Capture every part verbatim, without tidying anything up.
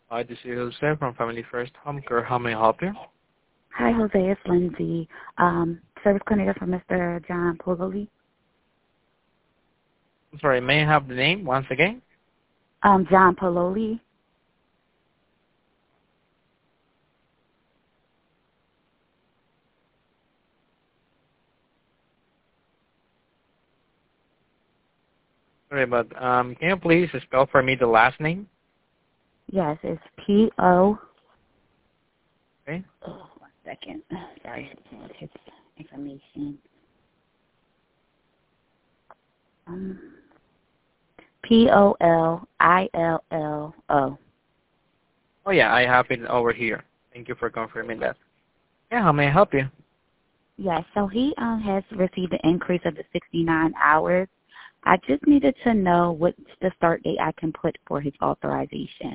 Hi, this is Jose from Family First Home Care. How may I help you? Hi, Jose. It's Lindsay. Um, service coordinator for Mister John Pololi. I'm sorry, may I have the name once again? Um, John Pololi. Sorry, but um, can you please spell for me the last name? Yes, it's P O. Okay. Oh, one second. Sorry, his information. Um, P O L I L L O. Oh yeah, I have it over here. Thank you for confirming that. Yeah, how may I help you? Yes, so he um has received an increase of the sixty-nine hours. I just needed to know what's the start date I can put for his authorization.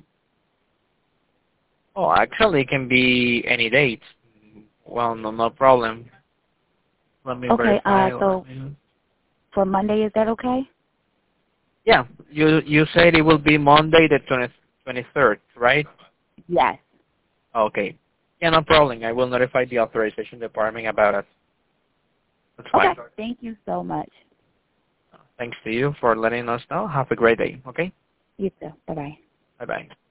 Oh, actually, it can be any date. Well, no, no problem. Let me Okay, uh, verify. so Let me... for Monday, is that okay? Yeah, you you said it will be Monday the twenty-third, right? Yes. Okay. Yeah, no problem. I will notify the authorization department about it. That's Okay. fine. Thank you so much. Thanks to you for letting us know. Have a great day. Okay? You too. Bye-bye. Bye-bye.